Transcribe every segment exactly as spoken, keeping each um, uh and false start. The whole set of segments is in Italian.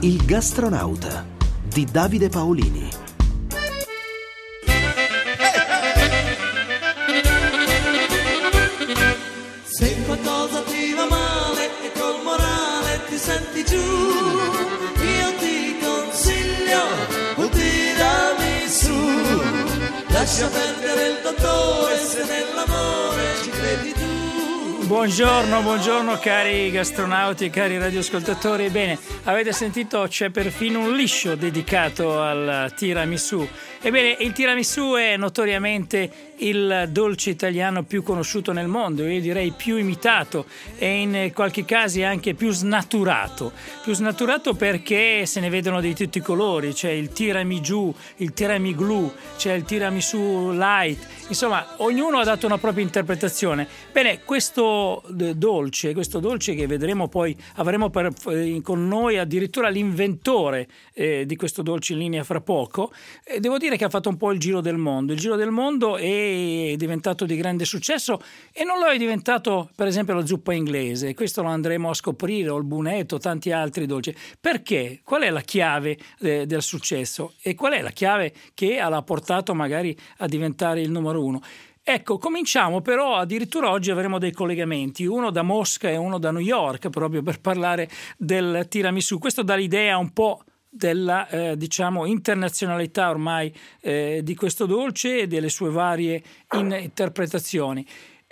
Il gastronauta di Davide Paolini. Se qualcosa ti va male e col morale ti senti giù, io ti consiglio un tiramisù. Lascia perdere il dottore se nell'amore ci credi tu. Buongiorno, buongiorno cari gastronauti e cari radioascoltatori. Bene, avete sentito, c'è perfino un liscio dedicato al tiramisù. Ebbene, il tiramisù è notoriamente il dolce italiano più conosciuto nel mondo, io direi più imitato e in qualche caso anche più snaturato. Più snaturato perché se ne vedono di tutti i colori, c'è il tiramisù, il tiramiglu, c'è il tiramisù light, insomma ognuno ha dato una propria interpretazione. Bene, questo dolce, questo dolce che vedremo poi, avremo per, con noi addirittura l'inventore eh, di questo dolce in linea fra poco, eh, devo dire che ha fatto un po' il giro del mondo, il giro del mondo è diventato di grande successo e non lo è diventato per esempio la zuppa inglese, questo lo andremo a scoprire, o il bunetto, tanti altri dolci. Perché? Qual è la chiave eh, del successo e qual è la chiave che l'ha portato magari a diventare il numero uno? Ecco, cominciamo però, addirittura oggi avremo dei collegamenti, uno da Mosca e uno da New York, proprio per parlare del tiramisù. Questo dà l'idea un po' della eh, diciamo internazionalità ormai eh, di questo dolce e delle sue varie interpretazioni.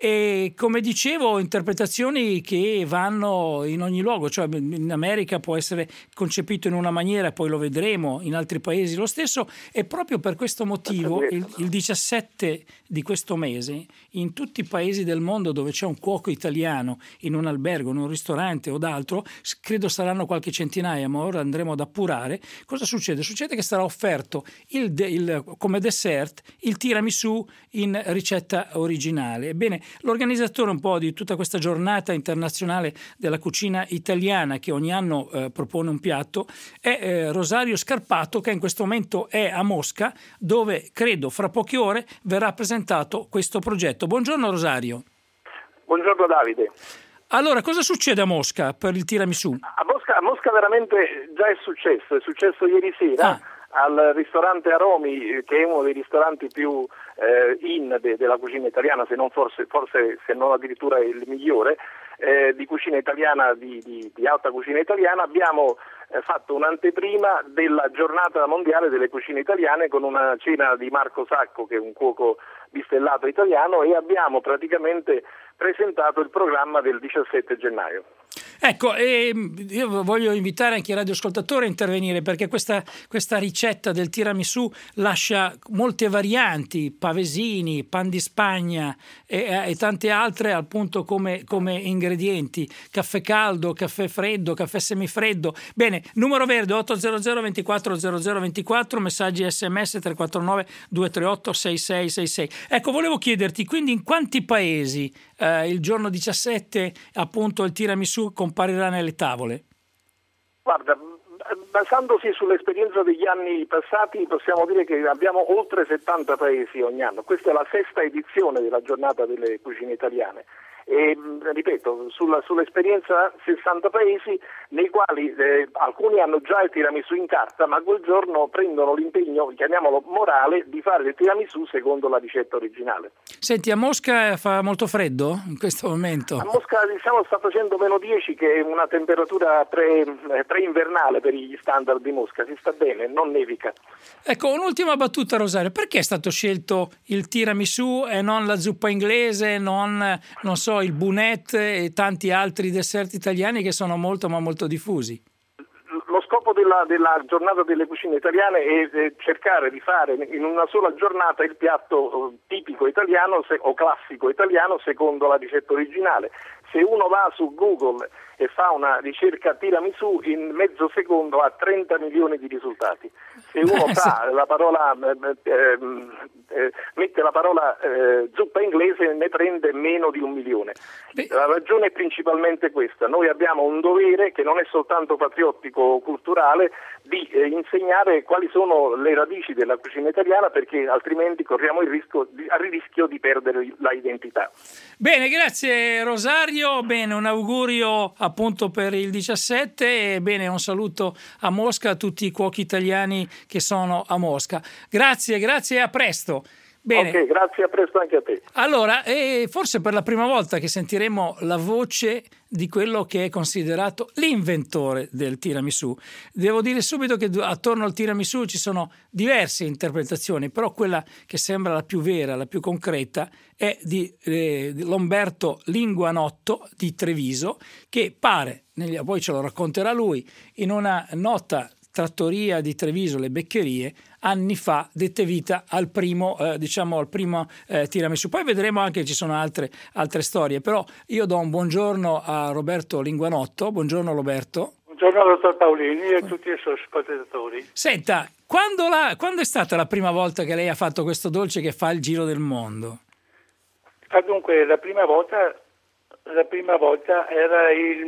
E come dicevo, interpretazioni che vanno in ogni luogo, cioè in America può essere concepito in una maniera, poi lo vedremo, in altri paesi lo stesso, e proprio per questo motivo il, il diciassette di questo mese in tutti i paesi del mondo dove c'è un cuoco italiano in un albergo, in un ristorante o d'altro, credo saranno qualche centinaia, ma ora andremo ad appurare. Cosa succede? Succede che sarà offerto il, il, come dessert il tiramisù in ricetta originale. Ebbene, l'organizzatore un po' di tutta questa giornata internazionale della cucina italiana, che ogni anno eh, propone un piatto, è eh, Rosario Scarpato, che in questo momento è a Mosca, dove credo fra poche ore verrà presentato questo progetto. Buongiorno Rosario. Buongiorno Davide. Allora, cosa succede a Mosca per il tiramisù? A Mosca, a Mosca veramente già è successo, è successo ieri sera. Ah. Al ristorante Aromi, che è uno dei ristoranti più eh, in de, della cucina italiana, se non forse, forse se non addirittura il migliore eh, di cucina italiana, di, di, di alta cucina italiana, abbiamo eh, fatto un'anteprima della giornata mondiale delle cucine italiane con una cena di Marco Sacco, che è un cuoco bistellato italiano, e abbiamo praticamente presentato il programma del diciassette gennaio. Ecco, eh, io voglio invitare anche i radioascoltatori a intervenire, perché questa, questa ricetta del tiramisù lascia molte varianti, pavesini, pan di Spagna e, e tante altre appunto come, come ingredienti, caffè caldo, caffè freddo, caffè semifreddo. Bene, numero verde otto zero zero due quattro zero zero due quattro, messaggi sms tre quattro nove due tre otto sei sei sei sei. Ecco, volevo chiederti quindi in quanti paesi eh, il giorno diciassette appunto il tiramisù comparirà nelle tavole? Guarda, basandosi sull'esperienza degli anni passati possiamo dire che abbiamo oltre settanta paesi ogni anno. Questa è la sesta edizione della giornata delle cucine italiane e ripeto, sulla, sull'esperienza sessanta paesi nei quali eh, alcuni hanno già il tiramisù in carta, ma quel giorno prendono l'impegno, chiamiamolo morale, di fare il tiramisù secondo la ricetta originale. Senti, a Mosca fa molto freddo in questo momento? A Mosca diciamo sta facendo meno dieci, che è una temperatura pre, pre-invernale per gli standard di Mosca, si sta bene, non nevica. Ecco, un'ultima battuta Rosario, perché è stato scelto il tiramisù e non la zuppa inglese, non, non so, il bunetto e tanti altri dessert italiani che sono molto ma molto diffusi? Lo scopo della, della giornata delle cucine italiane è, è cercare di fare in una sola giornata il piatto tipico italiano se, o classico italiano secondo la ricetta originale. Se uno va su Google e fa una ricerca tiramisù, in mezzo secondo ha trenta milioni di risultati. Se uno Beh, fa sì. la parola eh, eh, mette la parola eh, zuppa inglese, ne prende meno di un milione. Beh. La ragione è principalmente questa: noi abbiamo un dovere che non è soltanto patriottico o culturale di eh, insegnare quali sono le radici della cucina italiana, perché altrimenti corriamo il rischio di, il rischio di perdere la identità. Bene, grazie Rosario. radio. Bene, un augurio appunto per il diciassette e bene, un saluto a Mosca a tutti i cuochi italiani che sono a Mosca. Grazie, grazie e a presto. Bene. Ok, grazie, a presto anche a te. Allora, eh, forse per la prima volta che sentiremo la voce di quello che è considerato l'inventore del tiramisù. Devo dire subito che attorno al tiramisù ci sono diverse interpretazioni, però quella che sembra la più vera, la più concreta, è di, eh, di Lomberto Linguanotto di Treviso, che pare, poi ce lo racconterà lui, in una nota trattoria di Treviso, le Beccherie, anni fa dette vita al primo, eh, diciamo al primo eh, tiramisù. Poi vedremo anche che ci sono altre, altre storie, però io do un buongiorno a Roberto Linguanotto. Buongiorno Roberto. Buongiorno dottor Paolini e a tutti i suoi ascoltatori. Senta, quando, la, quando è stata la prima volta che lei ha fatto questo dolce che fa il giro del mondo? Ah, dunque, la prima volta, la prima volta era il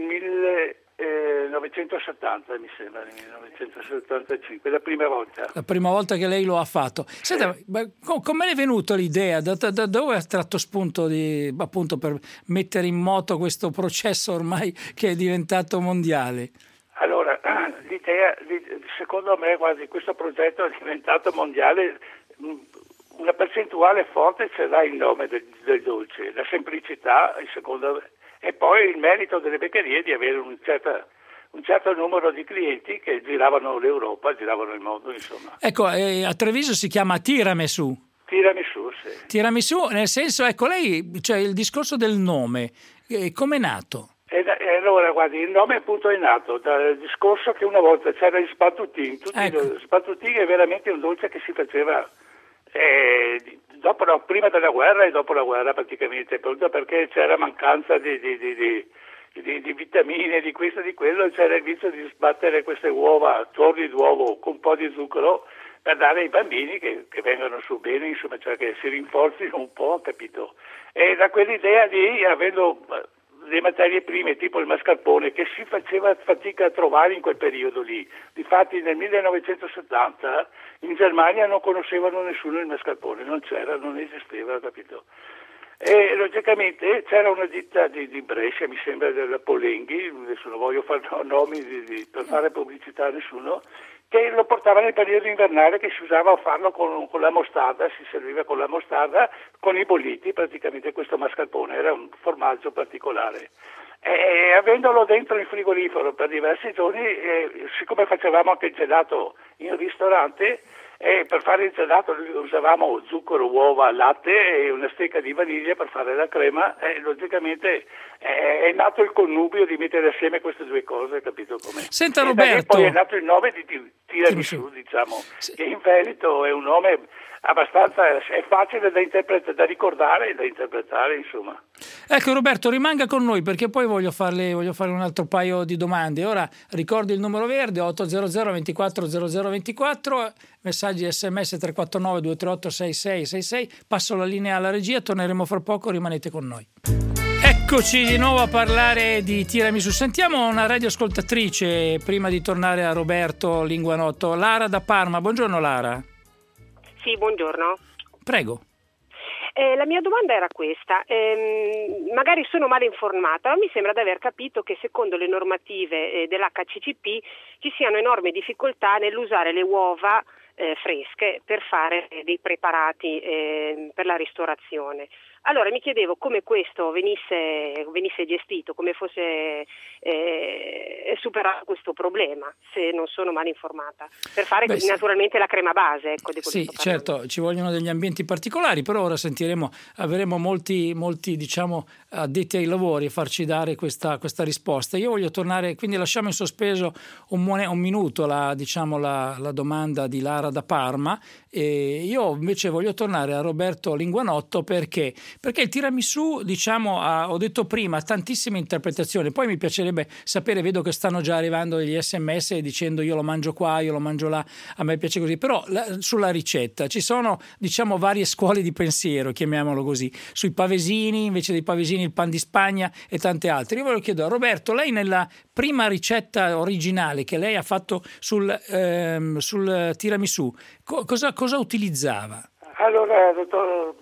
millenovecentosettanta, mi sembra, nel millenovecentosettantacinque, la prima volta. La prima volta che lei lo ha fatto. Senta, eh. come è venuta l'idea? Da, da, da dove ha tratto spunto di, appunto per mettere in moto questo processo ormai che è diventato mondiale? Allora, l'idea, secondo me, quasi questo progetto è diventato mondiale. Una percentuale forte ce l'ha il nome del, del dolce, la semplicità, il secondo, e poi il merito delle beccherie di avere un, certa, un certo numero di clienti che giravano l'Europa, giravano il mondo, insomma. Ecco, eh, a Treviso si chiama tiramisù. Tiramisù, sì. Tiramisù, nel senso, ecco, lei, cioè il discorso del nome, eh, come è nato? E, e allora, guardi, il nome appunto è nato dal discorso che una volta c'era il spattutin, tutti ecco. Lo spattutin è veramente un dolce che si faceva Eh, dopo, no, prima della guerra e dopo la guerra praticamente, proprio perché c'era mancanza di, di, di, di, di, di vitamine, di questo e di quello, c'era il vizio di sbattere queste uova, torri d'uovo con un po' di zucchero per dare ai bambini che, che vengano su bene, insomma, cioè che si rinforzino un po', capito? E da quell'idea di, avendo le materie prime tipo il mascarpone che si faceva fatica a trovare in quel periodo lì, difatti nel millenovecentosettanta in Germania non conoscevano nessuno il mascarpone, non c'era, non esisteva, capito? E logicamente c'era una ditta di, di Brescia, mi sembra della Polenghi, adesso non voglio fare nomi di, di, per fare pubblicità a nessuno, che lo portava nel periodo invernale, che si usava a farlo con, con la mostarda, si serviva con la mostarda, con i bolliti, praticamente questo mascarpone, era un formaggio particolare. E avendolo dentro il frigorifero per diversi giorni, eh, siccome facevamo anche il gelato in ristorante, e per fare il gelato usavamo zucchero, uova, latte e una stecca di vaniglia per fare la crema, e logicamente è, è nato il connubio di mettere assieme queste due cose, capito com'è? Senta e Roberto, poi è nato il nome di tiramisù, diciamo, sì. Che in Veneto è un nome abbastanza, è facile da interpretare, da ricordare e da interpretare, insomma. Ecco Roberto, rimanga con noi perché poi voglio farle voglio fare un altro paio di domande. Ora ricordi il numero verde otto zero zero ventiquattro zero zero ventiquattro, messaggi sms tre quattro nove due tre otto sei sei sei sei. Passo la linea alla regia, torneremo fra poco, rimanete con noi. Eccoci di nuovo a parlare di tiramisù. Sentiamo una radioascoltatrice prima di tornare a Roberto Linguanotto. Lara da Parma. Buongiorno Lara. Sì, buongiorno. Prego. Eh, la mia domanda era questa, eh, magari sono male informata, ma mi sembra di aver capito che secondo le normative eh, dell'H C C P ci siano enormi difficoltà nell'usare le uova eh, fresche per fare eh, dei preparati eh, per la ristorazione. Allora mi chiedevo come questo venisse, venisse gestito, come fosse eh, superato questo problema, se non sono mal informata, per fare Beh, naturalmente la crema base. Ecco, di sì, certo, ci vogliono degli ambienti particolari, però ora sentiremo, avremo molti, molti diciamo, addetti ai lavori a farci dare questa, questa risposta. Io voglio tornare, quindi lasciamo in sospeso un, un minuto la, diciamo, la, la domanda di Lara da Parma, e io invece voglio tornare a Roberto Linguanotto perché Perché il tiramisù, diciamo, ha, ho detto prima, ha tantissime interpretazioni. Poi mi piacerebbe sapere, vedo che stanno già arrivando degli sms dicendo io lo mangio qua, io lo mangio là, a me piace così. Però la, sulla ricetta ci sono, diciamo, varie scuole di pensiero, chiamiamolo così. Sui pavesini, invece dei pavesini il pan di Spagna e tante altre. Io voglio chiedere a Roberto, lei nella prima ricetta originale che lei ha fatto sul, ehm, sul tiramisù, co- cosa, cosa utilizzava? Allora, dottor, io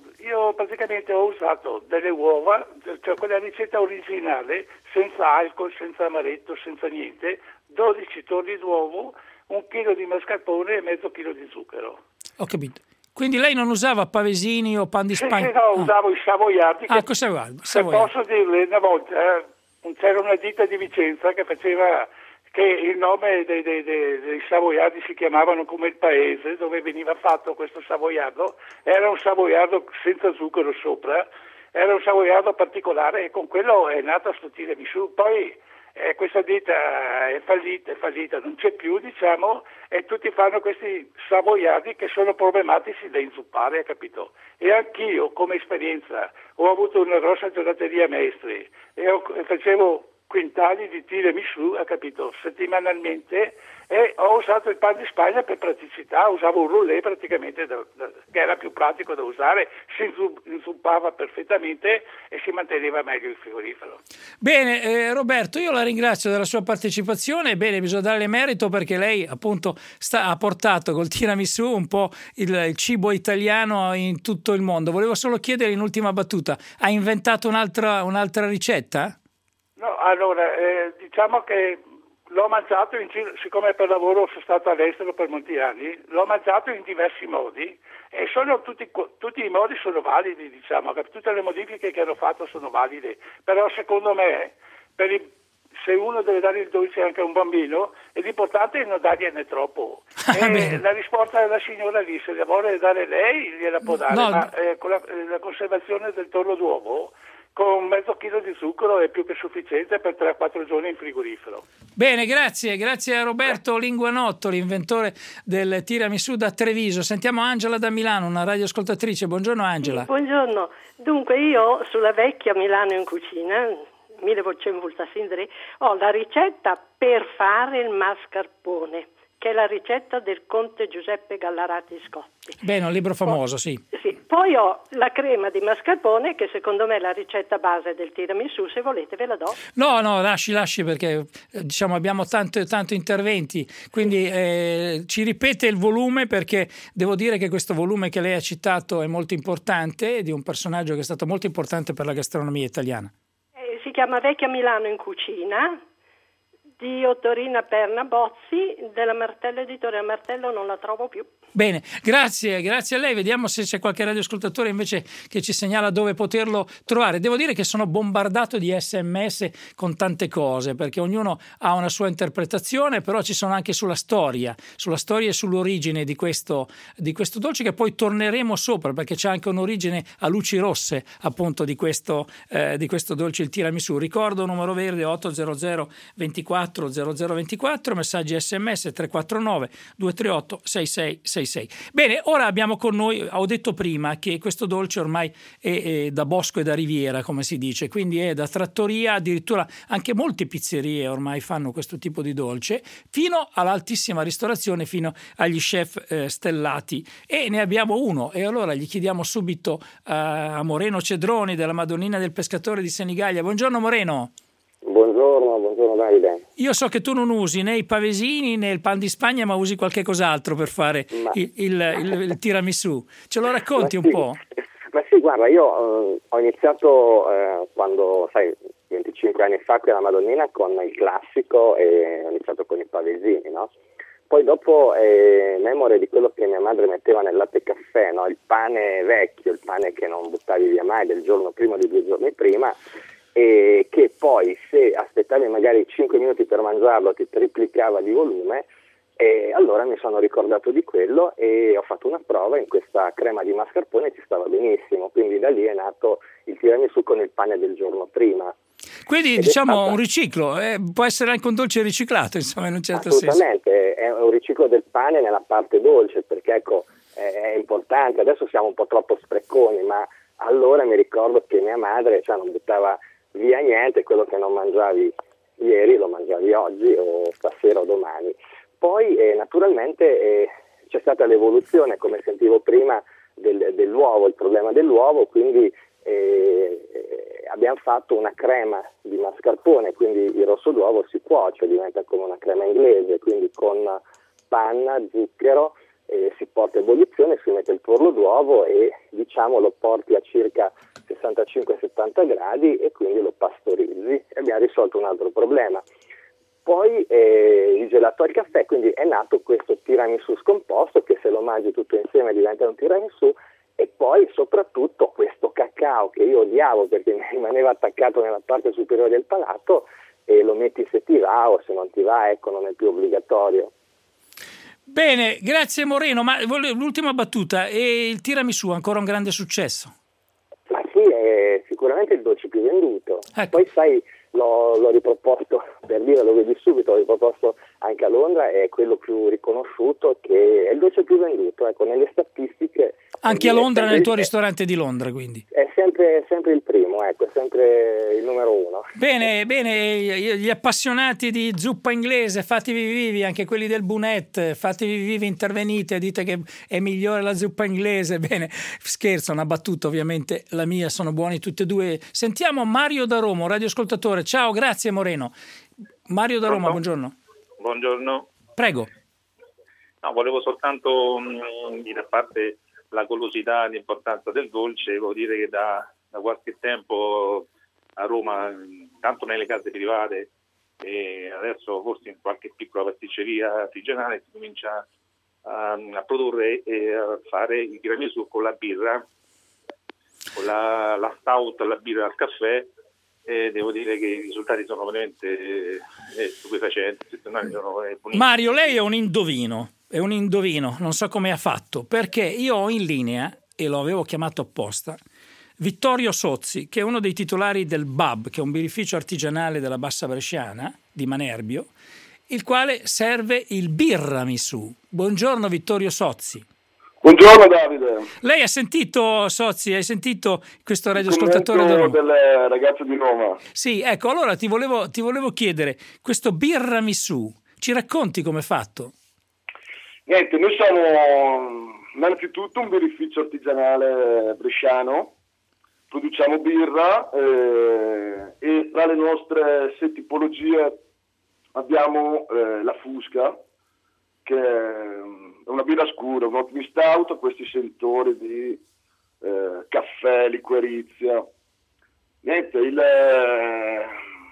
usato, praticamente ho usato delle uova, cioè quella ricetta originale, senza alcol, senza amaretto, senza niente, dodici torri d'uovo, un chilo di mascarpone e mezzo chilo di zucchero. Ho capito. Quindi lei non usava pavesini o pan di Sì, Spagna? sì, no, ah. usavo i savoiardi. Ah, che, cosa guardi? se posso dirle, una volta eh, c'era una ditta di Vicenza che faceva, che il nome dei, dei, dei, dei savoiardi si chiamavano come il paese, dove veniva fatto questo savoiardo, era un savoiardo senza zucchero sopra, era un savoiardo particolare e con quello è nato sto tiramisù. Poi eh, questa ditta è fallita, è fallita, non c'è più, diciamo, e tutti fanno questi savoiardi che sono problematici da inzuppare, capito? E anch'io, come esperienza, ho avuto una grossa gelateria Maestri e, ho, e facevo quintali di tiramisù, ha capito, settimanalmente, e ho usato il pan di Spagna per praticità, usavo un roulé praticamente da, da, che era più pratico da usare, si inzuppava perfettamente e si manteneva meglio il frigorifero. Bene, eh, Roberto, io la ringrazio della sua partecipazione. Bene, bisogna darle merito perché lei appunto sta, ha portato col tiramisù un po' il, il cibo italiano in tutto il mondo. Volevo solo chiedere in ultima battuta, ha inventato un'altra, un'altra ricetta? No, allora, eh, diciamo che l'ho mangiato, in giro, siccome per lavoro sono stato all'estero per molti anni, l'ho mangiato in diversi modi e sono tutti, tutti i modi sono validi, diciamo, tutte le modifiche che hanno fatto sono valide, però secondo me per il, se uno deve dare il dolce anche a un bambino, l'importante è non dargliene troppo. E la risposta della signora lì, se le vuole dare lei, gliela può dare, no, ma eh, con la, la conservazione del torro d'uovo, con mezzo chilo di zucchero è più che sufficiente per tre quattro giorni in frigorifero. Bene, grazie, grazie a Roberto Linguanotto, l'inventore del tiramisù da Treviso. Sentiamo Angela da Milano, una radioascoltatrice. Buongiorno Angela. Sì, buongiorno. Dunque io sulla vecchia Milano in cucina, millenovecentottantasindri, ho la ricetta per fare il mascarpone, che è la ricetta del conte Giuseppe Gallarati Scotti. Bene, un libro famoso, sì. Sì. Poi ho la crema di mascarpone, che secondo me è la ricetta base del tiramisù, se volete ve la do. No, no, lasci, lasci, perché eh, diciamo abbiamo tanto, tanto interventi, quindi eh, ci ripete il volume, perché devo dire che questo volume che lei ha citato è molto importante, di un personaggio che è stato molto importante per la gastronomia italiana. Eh, si chiama Vecchia Milano in cucina, di Ottorina Perna Bozzi, della Martello Editore. La Martello non la trovo più. Bene, grazie, grazie a lei. Vediamo se c'è qualche radioascoltatore invece che ci segnala dove poterlo trovare. Devo dire che sono bombardato di sms con tante cose, perché ognuno ha una sua interpretazione, però ci sono anche sulla storia, sulla storia e sull'origine di questo, di questo dolce, che poi torneremo sopra, perché c'è anche un'origine a luci rosse appunto di questo, eh, di questo dolce, il tiramisù. Ricordo numero verde otto zero zero ventiquattro zero zero ventiquattro, messaggi sms tre quattro nove due tre otto sei sei sei sei. Bene, ora abbiamo con noi, ho detto prima che questo dolce ormai è, è da bosco e da riviera, come si dice, quindi è da trattoria, addirittura anche molte pizzerie ormai fanno questo tipo di dolce, fino all'altissima ristorazione, fino agli chef eh, stellati, e ne abbiamo uno, e allora gli chiediamo subito uh, a Moreno Cedroni della Madonnina del Pescatore di Senigallia. Buongiorno Moreno. Buongiorno, buongiorno Davide. Io so che tu non usi né i pavesini né il pan di Spagna, ma usi qualche cos'altro per fare ma... il, il, il, il tiramisù. Ce lo racconti ma un sì. po'? Ma sì, guarda, io eh, ho iniziato eh, quando, sai, venticinque anni fa qui alla Madonnina con il classico, e ho iniziato con i pavesini, no? Poi dopo, eh, memore di quello che mia madre metteva nel latte caffè, no? Il pane vecchio, il pane che non buttavi via mai del giorno prima o di due giorni prima, e che poi se aspettavi magari cinque minuti per mangiarlo ti triplicava di volume, e allora mi sono ricordato di quello e ho fatto una prova in questa crema di mascarpone e ci stava benissimo, quindi da lì è nato il tiramisù con il pane del giorno prima. Quindi ed diciamo è stata... un riciclo, eh, può essere anche un dolce riciclato, insomma, in un certo assolutamente, senso. È un riciclo del pane nella parte dolce, perché ecco è importante, adesso siamo un po' troppo spreconi, ma allora mi ricordo che mia madre, cioè, non buttava via niente, quello che non mangiavi ieri lo mangiavi oggi o stasera o domani. Poi eh, naturalmente eh, c'è stata l'evoluzione, come sentivo prima, del, dell'uovo, il problema dell'uovo, quindi eh, abbiamo fatto una crema di mascarpone, quindi il rosso d'uovo si cuoce, diventa come una crema inglese, quindi con panna, zucchero, eh, si porta a ebollizione, si mette il tuorlo d'uovo e diciamo lo porti a circa sessantacinque settanta gradi e quindi lo pastorizzi e abbiamo risolto un altro problema. Poi eh, il gelato al caffè, quindi è nato questo tiramisù scomposto che se lo mangi tutto insieme diventa un tiramisù, e poi soprattutto questo cacao che io odiavo perché mi rimaneva attaccato nella parte superiore del palato, e lo metti se ti va, o se non ti va, ecco, non è più obbligatorio. Bene, grazie Moreno, ma l'ultima battuta, e il tiramisù ha ancora un grande successo? Ma sì, è sicuramente il dolce più venduto. Ecco. Poi sai, l'ho, l'ho riproposto, per dire, lo vedi subito, l'ho riproposto anche a Londra, è quello più riconosciuto, che è il dolce più venduto, ecco, nelle statistiche. Anche a Londra, nel tuo ristorante di Londra, quindi? È sempre, sempre il primo, ecco, è sempre il numero uno. Bene, bene, gli appassionati di zuppa inglese, fatevi vivi, anche quelli del Bunette, fatevi vivi, intervenite, dite che è migliore la zuppa inglese. Bene, scherzo, una battuta ovviamente, la mia, sono buoni tutti e due. Sentiamo Mario da Roma, radioascoltatore. Ciao, grazie Moreno. Mario da Roma, buongiorno. Buongiorno. Prego. No, volevo soltanto mh, dire, a parte la golosità e l'importanza del dolce, devo dire che da, da qualche tempo a Roma, tanto nelle case private e adesso forse in qualche piccola pasticceria artigianale, si comincia a, a produrre e a fare il tiramisù con la birra, con la, la stout, la birra al caffè, e devo dire che i risultati sono veramente eh, stupefacenti. Sono, eh, Mario, lei è un indovino. È un indovino, non so come ha fatto, perché io ho in linea, e lo avevo chiamato apposta, Vittorio Sozzi, che è uno dei titolari del B A B, che è un birrificio artigianale della Bassa Bresciana, di Manerbio, il quale serve il birramisù. Buongiorno Vittorio Sozzi. Buongiorno Davide. Lei ha sentito, Sozzi, hai sentito questo radioascoltatore da Roma? Del ragazzo di Roma. Sì, ecco, allora ti volevo, ti volevo chiedere, questo birramisù, ci racconti come è fatto? Niente, noi siamo innanzitutto un birrificio artigianale bresciano, produciamo birra eh, e tra le nostre sei tipologie abbiamo eh, la Fusca, che è una birra scura, un ottimo stout, questi sentori di eh, caffè, liquerizia. Niente, il, eh,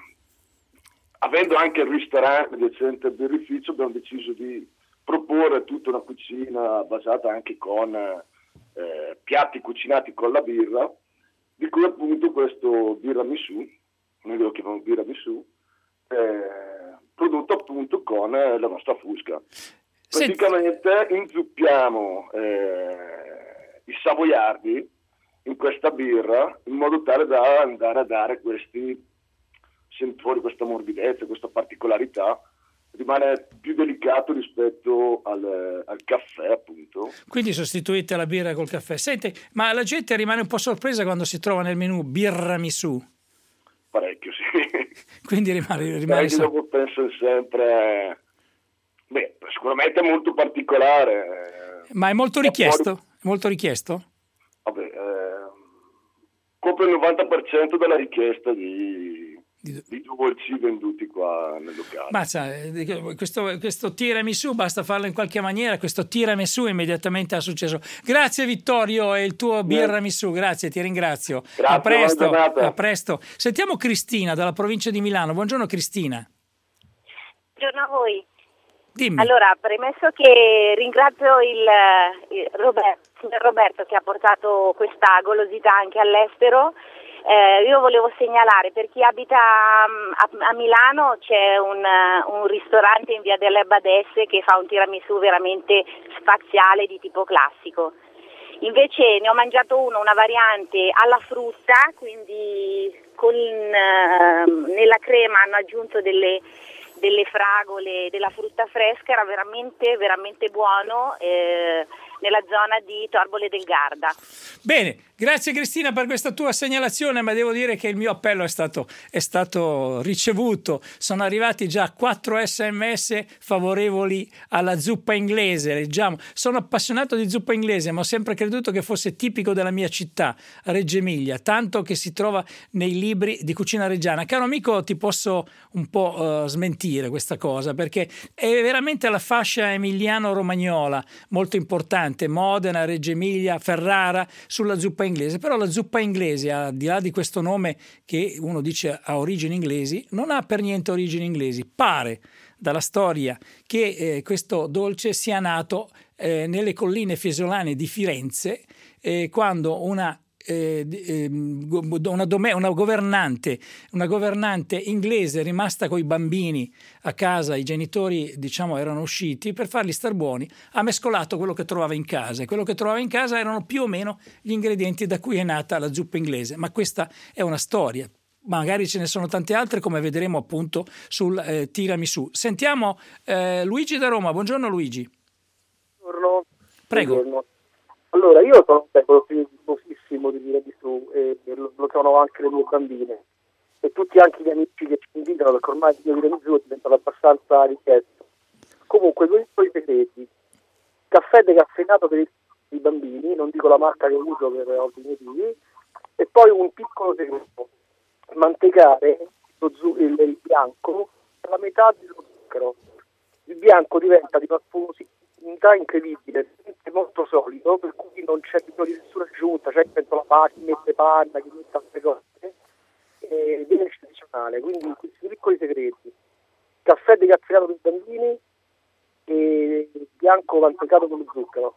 avendo anche il ristorante decente birrificio, abbiamo deciso di proporre tutta una cucina basata anche con eh, piatti cucinati con la birra, di cui appunto questo birramisù, noi lo chiamiamo birramisù, eh, prodotto appunto con la nostra Fusca. Praticamente inzuppiamo eh, i savoiardi in questa birra in modo tale da andare a dare questi sentori, questa morbidezza, questa particolarità. Rimane più delicato rispetto al, al caffè, appunto. Quindi sostituite la birra col caffè. Senti, ma la gente rimane un po' sorpresa quando si trova nel menù birramisù? Parecchio, sì. Quindi rimane, rimane so- dopo penso sempre, beh, sicuramente è molto particolare. Ma è molto richiesto? Fuori... Molto richiesto? Vabbè, eh, copre il novanta per cento della richiesta di di, di dolci venduti qua nel locale. Ma sai, questo, questo tiramisù basta farlo in qualche maniera, questo tiramisù immediatamente ha successo. Grazie Vittorio e il tuo birramisù, grazie, ti ringrazio. Grazie, a presto, a presto. Sentiamo Cristina dalla provincia di Milano. Buongiorno Cristina. Buongiorno a voi. Dimmi. Allora, premesso che ringrazio il, il Roberto, il Roberto che ha portato questa golosità anche all'estero. Eh, io volevo segnalare, per chi abita a, a Milano c'è un, un ristorante in via delle Abbadesse che fa un tiramisù veramente spaziale di tipo classico. Invece ne ho mangiato uno, una variante alla frutta, quindi con, eh, nella crema hanno aggiunto delle, delle fragole, della frutta fresca, era veramente veramente buono, eh, nella zona di Torbole del Garda. Bene, grazie Cristina per questa tua segnalazione, ma devo dire che il mio appello è stato, è stato ricevuto. Sono arrivati già quattro sms favorevoli alla zuppa inglese. Leggiamo. Sono appassionato di zuppa inglese, ma ho sempre creduto che fosse tipico della mia città, Reggio Emilia, tanto che si trova nei libri di cucina reggiana. Caro amico, ti posso un po' uh, smentire questa cosa, perché è veramente la fascia emiliano-romagnola molto importante, Modena, Reggio Emilia, Ferrara, sulla zuppa inglese. Però la zuppa inglese, al di là di questo nome che uno dice ha origini inglesi, non ha per niente origini inglesi. Pare dalla storia che eh, questo dolce sia nato eh, nelle colline fiesolane di Firenze, eh, quando una Eh, eh, una, dome- una governante una governante inglese, rimasta coi bambini a casa, i genitori diciamo erano usciti, per farli star buoni ha mescolato quello che trovava in casa, e quello che trovava in casa erano più o meno gli ingredienti da cui è nata la zuppa inglese. Ma questa è una storia, magari ce ne sono tante altre, come vedremo appunto sul eh, tiramisù. Sentiamo eh, Luigi da Roma. Buongiorno Luigi. Buongiorno. Prego. Buongiorno. Allora, io sono un filosofissimo di tiramisù e lo, lo chiamano anche le mie bambine e tutti anche gli amici che ci invitano, perché ormai il mio tiramisù è diventato abbastanza richiesto. Comunque, due piccoli segreti: caffè decaffeinato per i bambini, non dico la marca che uso per ovvi motivi, e poi un piccolo segreto: mantecare lo zu- il, il bianco alla metà dello zucchero. Il bianco diventa di una spumosità incredibile, è molto solido, per cui non c'è bisogno di nessuna aggiunta, c'è dentro la panna, chi mette panna, chi mette altre cose, e viene eccezionale. Quindi questi piccoli segreti: caffè decaffeinato per i bambini e bianco mantecato con lo zucchero.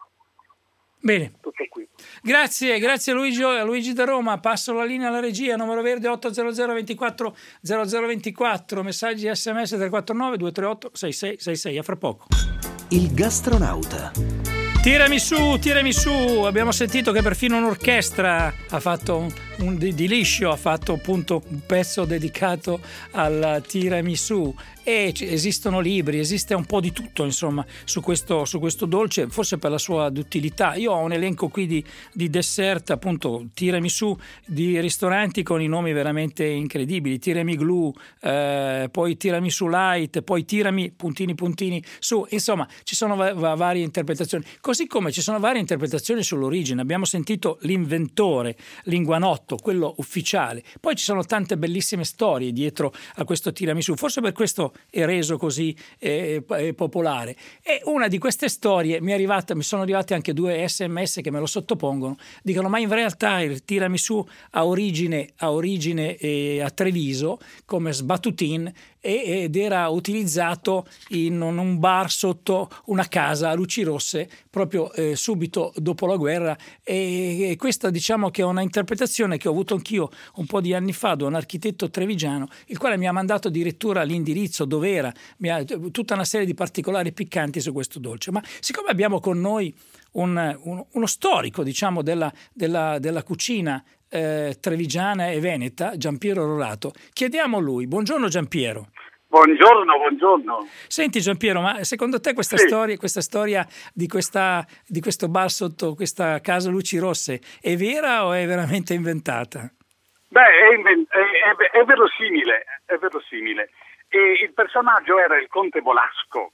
Bene, tutto qui. Grazie, grazie Luigi, Luigi da Roma. Passo la linea alla regia, numero verde otto zero zero ventiquattro zero zero ventiquattro, messaggi sms tre quattro nove due tre otto sei sei sei sei. A fra poco. Il gastronauta. Tiramisù, tiramisù, abbiamo sentito che perfino un'orchestra ha fatto un, un di, di liscio, ha fatto appunto un pezzo dedicato al tiramisù, e esistono libri, esiste un po' di tutto insomma su questo, su questo dolce, forse per la sua duttilità. Io ho un elenco qui di, di dessert, appunto tiramisù, di ristoranti con i nomi veramente incredibili: Tiramiglu, eh, poi tiramisù light, poi tirami puntini puntini su, insomma ci sono va- va- varie interpretazioni, così come ci sono varie interpretazioni sull'origine. Abbiamo sentito l'inventore, l'inguanotto, quello ufficiale, poi ci sono tante bellissime storie dietro a questo tiramisù, forse per questo è reso così eh, popolare. E una di queste storie mi è arrivata, mi sono arrivati anche due sms che me lo sottopongono, dicono: ma in realtà il tiramisù ha origine, ha origine eh, a Treviso come sbattutin, ed era utilizzato in un bar sotto una casa a luci rosse proprio eh, subito dopo la guerra, e, e questa diciamo che è una interpretazione che ho avuto anch'io un po' di anni fa da un architetto trevigiano, il quale mi ha mandato addirittura l'indirizzo dove era, mi ha tutta una serie di particolari piccanti su questo dolce. Ma siccome abbiamo con noi un, un, uno storico diciamo della, della, della cucina Eh, trevigiana e veneta, Giampiero Rorato, chiediamo a lui. Buongiorno Giampiero. Buongiorno, buongiorno. Senti Giampiero, ma secondo te questa sì. storia, questa storia di, questa, di questo bar sotto questa casa luci rosse è vera o è veramente inventata? Beh, è, invent- è, è, è verosimile, è verosimile. E il personaggio era il conte Bolasco,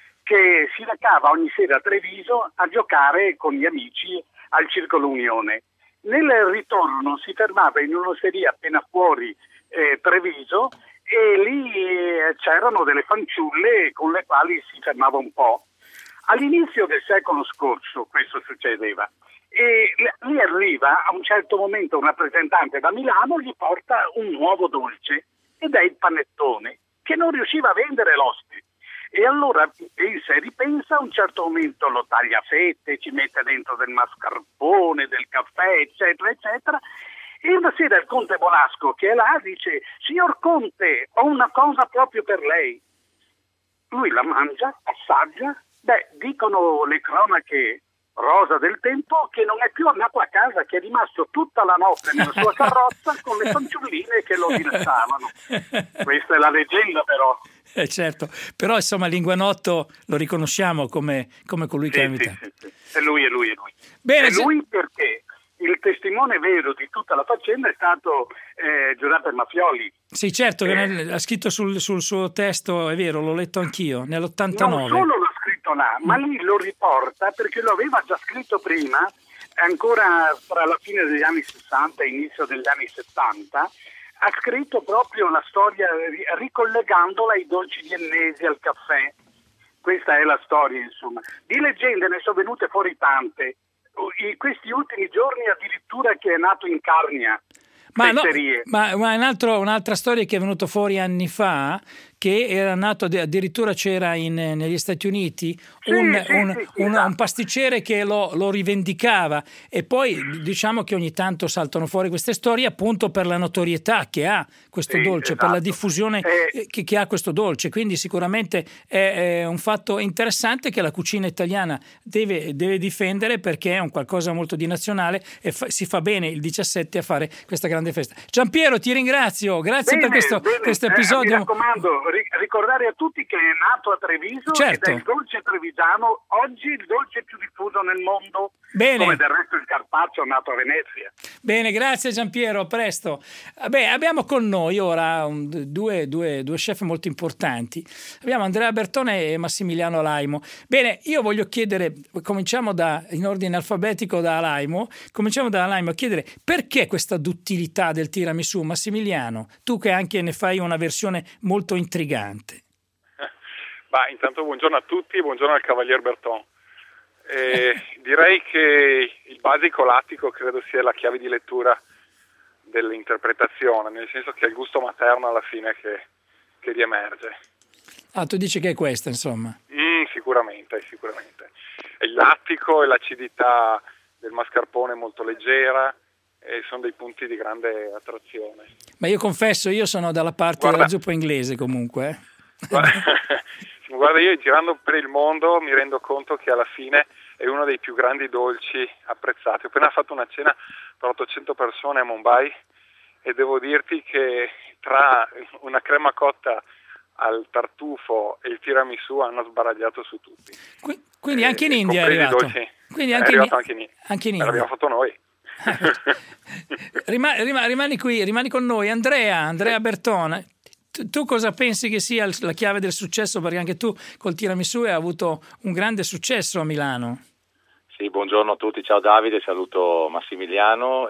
che si recava ogni sera a Treviso a giocare con gli amici al Circolo Unione. Nel ritorno si fermava in un'osteria appena fuori eh, Treviso, e lì eh, c'erano delle fanciulle con le quali si fermava un po'. All'inizio del secolo scorso questo succedeva, e lì arriva a un certo momento un rappresentante da Milano, gli porta un nuovo dolce, ed è il panettone, che non riusciva a vendere l'oste. E allora pensa e ripensa, a un certo momento lo taglia a fette, ci mette dentro del mascarpone, del caffè, eccetera, eccetera. E una sera il conte Bolasco, che è là, dice: signor conte, ho una cosa proprio per lei. Lui la mangia, assaggia. Beh, dicono le cronache rosa del tempo, che non è più andato a casa, che è rimasto tutta la notte nella sua carrozza con le fanciulline che lo dilettavano. Questa è la leggenda, però. Eh certo, però insomma Linguanotto lo riconosciamo come, come colui sì, che ha sì, invitato. sì, sì. È lui, è lui, è lui. Bene, è lui perché il testimone vero di tutta la faccenda è stato eh, Giuseppe Maffioli. Sì, certo, eh, che nel, ha scritto sul, sul suo testo, è vero, l'ho letto anch'io, nell'ottantanove. Non solo l'ha scritto là, ma lì lo riporta perché lo aveva già scritto prima, ancora tra la fine degli anni sessanta e inizio degli anni settanta, ha scritto proprio la storia ricollegandola ai dolci viennesi, al caffè. Questa è la storia, insomma. Di leggende ne sono venute fuori tante. In questi ultimi giorni addirittura che è nato in Carnia. Ma, no, ma, ma un altro, un'altra storia che è venuta fuori anni fa, che era nato addirittura c'era in, negli Stati Uniti sì, un, sì, un, sì, sì, un, esatto. un pasticcere che lo, lo rivendicava, e poi diciamo che ogni tanto saltano fuori queste storie appunto per la notorietà che ha questo sì, dolce, esatto. per la diffusione eh, che, che ha questo dolce, quindi sicuramente è, è un fatto interessante che la cucina italiana deve, deve difendere, perché è un qualcosa molto di nazionale e fa, si fa bene il diciassette a fare questa grande festa. Giampiero, ti ringrazio, grazie bene, per questo, bene. questo episodio. Eh, mi raccomando, ricordare a tutti che è nato a Treviso, certo. ed è il dolce trevigiano, oggi il dolce più diffuso nel mondo, bene. Come del resto il carpaccio nato a Venezia. Bene, grazie Giampiero, a presto. Beh, abbiamo con noi ora un, due, due, due chef molto importanti. Abbiamo Andrea Bertone e Massimiliano Alaimo. Bene, io voglio chiedere, cominciamo da, in ordine alfabetico da Alaimo, cominciamo da Alaimo a chiedere perché questa duttilità del tiramisù. Massimiliano, tu che anche ne fai una versione molto intrigante. Bah, intanto buongiorno a tutti, buongiorno al Cavalier Berton. Eh, direi che il basico lattico credo sia la chiave di lettura dell'interpretazione, nel senso che è il gusto materno alla fine che, che riemerge. Ah, tu dici che è questa, insomma? Mm, sicuramente, sicuramente. Il lattico e l'acidità del mascarpone molto leggera, e sono dei punti di grande attrazione. Ma io confesso, io sono dalla parte guarda, della zuppa inglese comunque. Eh. Guarda, guarda, io girando per il mondo mi rendo conto che alla fine è uno dei più grandi dolci apprezzati. Ho appena fatto una cena per ottocento persone a Mumbai e devo dirti che tra una crema cotta al tartufo e il tiramisù hanno sbaragliato su tutti. Quindi anche in India è arrivato. Dolci, Quindi è anche arrivato in, anche in, anche in India. L'abbiamo fatto noi. Rimani, rimani, rimani qui, rimani con noi. Andrea, Andrea Bertone, tu, tu cosa pensi che sia la chiave del successo? Perché anche tu col tiramisù hai avuto un grande successo a Milano. Sì, buongiorno a tutti, ciao Davide, saluto Massimiliano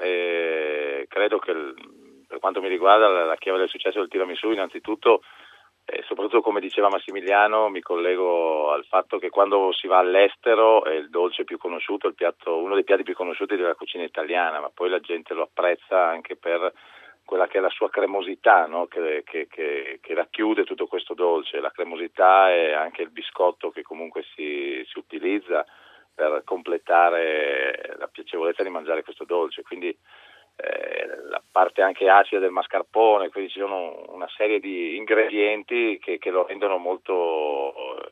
e credo che per quanto mi riguarda la, la chiave del successo del tiramisù innanzitutto, e soprattutto come diceva Massimiliano, mi collego al fatto che quando si va all'estero è il dolce più conosciuto, il piatto, uno dei piatti più conosciuti della cucina italiana, ma poi la gente lo apprezza anche per quella che è la sua cremosità, no? che, che, che, che racchiude tutto questo dolce, la cremosità e anche il biscotto che comunque si, si utilizza per completare la piacevolezza di mangiare questo dolce, quindi Eh, la parte anche acida del mascarpone, quindi ci sono una serie di ingredienti che, che lo rendono molto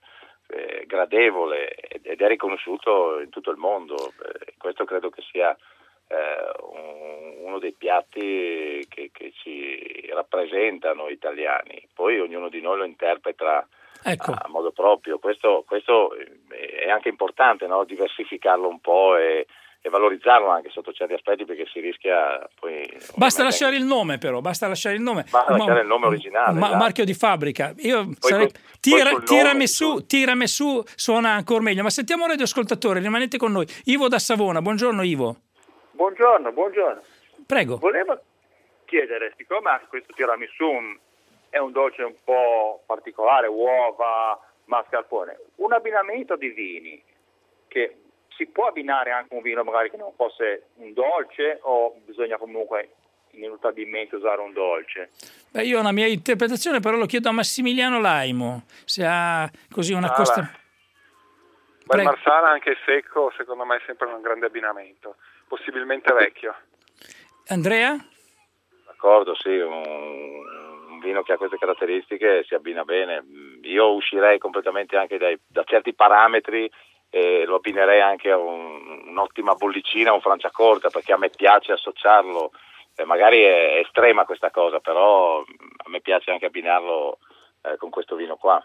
eh, gradevole ed è riconosciuto in tutto il mondo. Eh, questo credo che sia eh, un, uno dei piatti che, che ci rappresentano italiani, poi ognuno di noi lo interpreta ecco. a, a modo proprio. Questo, questo è anche importante, no? Diversificarlo un po' e e valorizzarlo anche sotto certi aspetti, perché si rischia poi... Basta lasciare il nome però, basta lasciare il nome. Basta ma, lasciare il nome originale. Ma, esatto. Marchio di fabbrica. Io poi sarei... col, tira, poi tiramisù, tiramisù suona ancora meglio, ma sentiamo un radioascoltatore, rimanete con noi. Ivo da Savona, buongiorno Ivo. Buongiorno, buongiorno. Prego. Volevo chiedere, siccome anche questo tiramisù è un dolce un po' particolare, uova, mascarpone, un abbinamento di vini che... si può abbinare anche un vino magari che non fosse un dolce o bisogna comunque ineluttabilmente usare un dolce? Beh, io ho una mia interpretazione, però lo chiedo a Massimiliano Laimo, se ha così una ah, costa... Ma il Marsala anche secco secondo me è sempre un grande abbinamento, possibilmente vecchio. Andrea? D'accordo, sì, un, un vino che ha queste caratteristiche si abbina bene. Io uscirei completamente anche dai, da certi parametri e lo abbinerei anche a un, un'ottima bollicina, un franciacorta, perché a me piace associarlo, eh, magari è estrema questa cosa, però a me piace anche abbinarlo eh, con questo vino qua.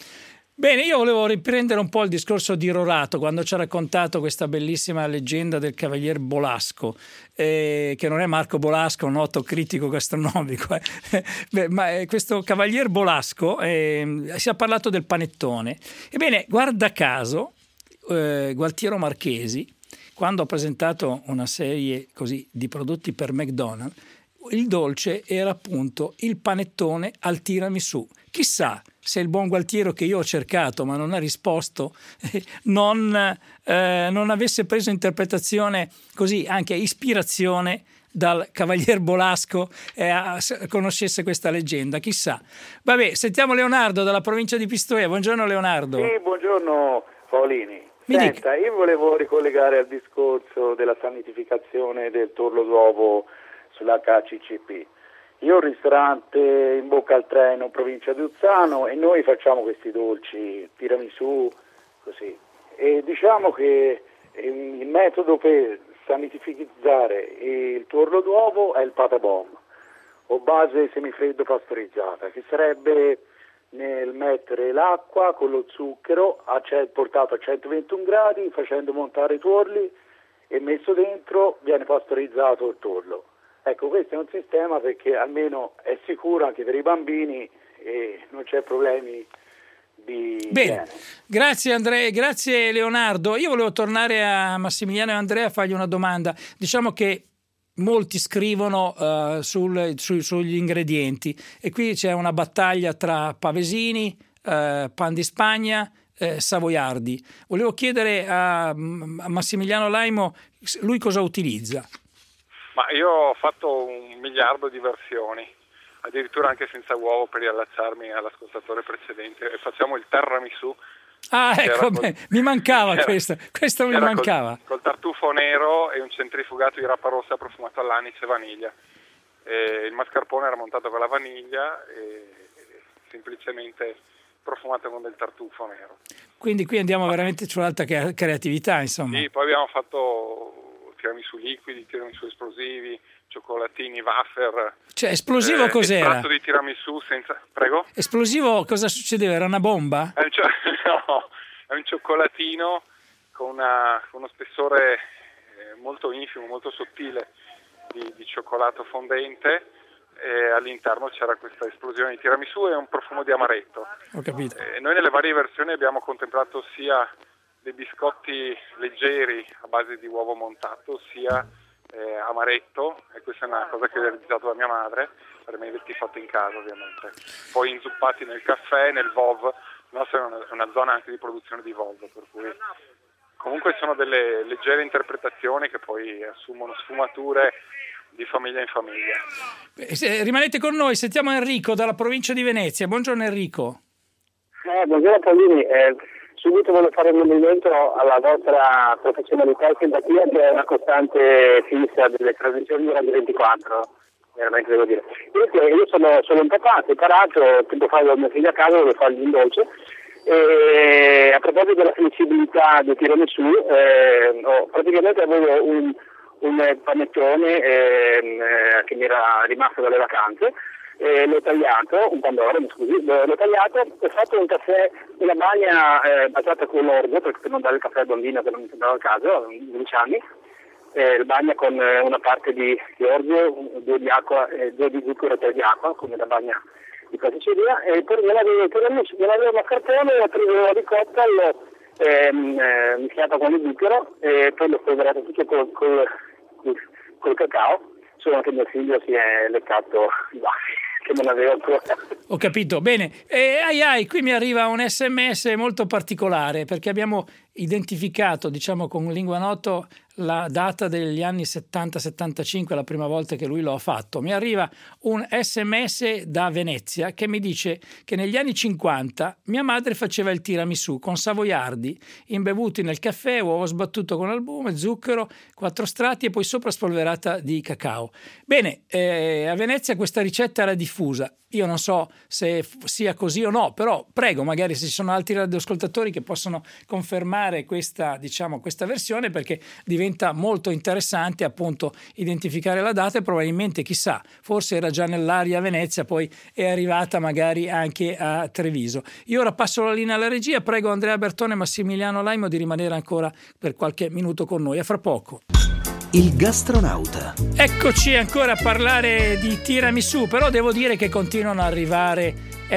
Bene, io volevo riprendere un po' il discorso di Rorato, quando ci ha raccontato questa bellissima leggenda del Cavalier Bolasco, eh, che non è Marco Bolasco, un noto critico gastronomico. Eh. Beh, ma eh, questo Cavalier Bolasco, eh, si è parlato del panettone. Ebbene, guarda caso, eh, Gualtiero Marchesi, quando ha presentato una serie così di prodotti per McDonald's, il dolce era appunto il panettone al tiramisù. Chissà se il buon Gualtiero, che io ho cercato ma non ha risposto, eh, non, eh, non avesse preso interpretazione, così anche ispirazione dal Cavalier Bolasco e eh, conoscesse questa leggenda, chissà. Vabbè, sentiamo Leonardo dalla provincia di Pistoia. Buongiorno Leonardo. Sì, buongiorno Paolini. Mi Senta, dica. io volevo ricollegare al discorso della sanificazione del torlo d'uovo sull'H C C P. Io ho un ristorante in Bocca al Treno, provincia di Uzzano, e noi facciamo questi dolci, tiramisù, così. E diciamo che il metodo per sanitificare il tuorlo d'uovo è il patabom, o base semifreddo pastorizzata, che sarebbe nel mettere l'acqua con lo zucchero a c- portato a centoventuno gradi, facendo montare i tuorli, e messo dentro viene pastorizzato il tuorlo. Ecco, questo è un sistema perché almeno è sicuro anche per i bambini e non c'è problemi di Bene, igiene. grazie Andrea, grazie Leonardo. Io volevo tornare a Massimiliano e Andrea a fargli una domanda. Diciamo che molti scrivono uh, sul, su, sugli ingredienti, e qui c'è una battaglia tra pavesini, uh, pan di Spagna, eh, savoiardi. Volevo chiedere a, a Massimiliano Laimo lui cosa utilizza. Ma io ho fatto un miliardo di versioni, addirittura anche senza uovo, per riallacciarmi all'ascoltatore precedente, e facciamo il tiramisù. Ah, ecco, col, mi mancava era, questo, questo mi mancava. Col, col tartufo nero e un centrifugato di rapa rossa profumato all'anice e vaniglia. E il mascarpone era montato con la vaniglia e, e semplicemente profumato con del tartufo nero. Quindi qui andiamo veramente sull'alta creatività, insomma. Sì, poi abbiamo fatto tiramisù liquidi, tiramisù esplosivi, cioccolatini, wafer. Cioè, esplosivo eh, cos'era? Estratto di tiramisù senza... Prego? Esplosivo cosa succedeva? Era una bomba? È un, cio... no, è un cioccolatino con, una, con uno spessore eh, molto infimo, molto sottile di, di cioccolato fondente, e all'interno c'era questa esplosione di tiramisù e un profumo di amaretto. Ho capito. Eh, noi nelle varie versioni abbiamo contemplato sia dei biscotti leggeri a base di uovo montato, sia eh, amaretto, e questa è una cosa che ho realizzato da mia madre, per me vetti fatto in casa ovviamente. Poi inzuppati nel caffè, nel V O V, la nostra è una, è una zona anche di produzione di V O V, per cui comunque sono delle leggere interpretazioni che poi assumono sfumature di famiglia in famiglia. Eh, rimanete con noi, sentiamo Enrico dalla provincia di Venezia. Buongiorno Enrico. Eh, buongiorno Paolini. Eh, subito voglio fare un movimento alla vostra professionalità e simpatia, che è una costante fissa delle trasmissioni di Radio ventiquattro, veramente devo dire. Io, io sono, sono un papà separato, tempo fa avevo mio figlio a casa, volevo fargli un dolce, e a proposito della flessibilità del tiramisù, eh, oh, praticamente avevo un, un panettone eh, che mi era rimasto dalle vacanze. Eh, l'ho tagliato, un pandoro, mi scusi, l'ho tagliato, ho fatto un caffè, una bagna eh, basata con l'orzo, perché per non dare il caffè al bambino che non mi sembrava il caso, a undici anni, eh, bagna con eh, una parte di, di orzo, due di acqua, eh, due di zucchero e tre di acqua, come la bagna di pasticceria, e poi me l'avevo tiramisù, me l'avevo mascarpone, ho preso la ricotta, l'ho ehm, eh, mischiata con il zucchero, e poi l'ho polverato tutto col, col, col, col cacao, solo che mio figlio si è leccato i baffi, che non avevo ancora. Ho capito, bene. E ai ai, qui mi arriva un sms molto particolare, perché abbiamo identificato, diciamo con lingua noto, la data degli anni settanta settantacinque, la prima volta che lui lo ha fatto. Mi arriva un sms da Venezia che mi dice che negli anni cinquanta mia madre faceva il tiramisù con savoiardi imbevuti nel caffè, uovo sbattuto con albume, zucchero, quattro strati e poi sopra spolverata di cacao. Bene, eh, a Venezia questa ricetta era diffusa. Io non so se f- sia così o no, però prego, magari se ci sono altri radioascoltatori che possono confermare aggiornare questa, diciamo, questa versione, perché diventa molto interessante appunto identificare la data e probabilmente, chissà, forse era già nell'aria a Venezia, poi è arrivata magari anche a Treviso. Io ora passo la linea alla regia, prego Andrea Bertone e Massimiliano Laimo di rimanere ancora per qualche minuto con noi. A fra poco. Il gastronauta. Eccoci ancora a parlare di tiramisù, però devo dire che continuano ad arrivare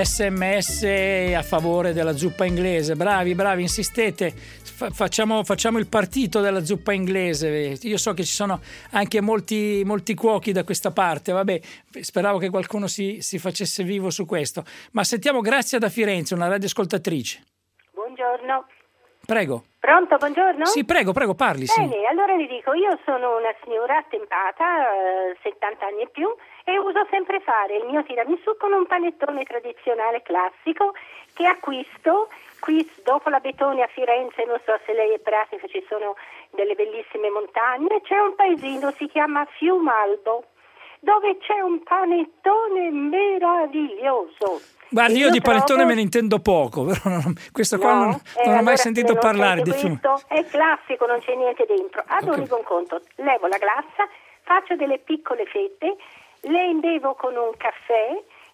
sms a favore della zuppa inglese. Bravi, bravi, insistete, Fa- facciamo, facciamo il partito della zuppa inglese. Io so che ci sono anche molti, molti cuochi da questa parte, vabbè, speravo che qualcuno si, si facesse vivo su questo. Ma sentiamo Grazia da Firenze, una radioascoltatrice. Buongiorno. Prego. Pronto, buongiorno? Sì, prego, prego, parli. Bene, sì. allora vi dico, io sono una signora attempata, eh, settanta anni e più, e uso sempre fare il mio tiramisù con un panettone tradizionale classico che acquisto qui dopo la Betone a Firenze. Non so se lei è pratica, ci sono delle bellissime montagne, c'è un paesino, si chiama Fiumalbo, dove c'è un panettone meraviglioso. Guardi, io, io di panettone trovo... me ne intendo poco, però non, questo qua no, non, eh, non allora ho mai sentito parlare di Fiume. È classico, non c'è niente dentro. Ad Okay. ogni buon conto, levo la glassa, faccio delle piccole fette, le imbevo con un caffè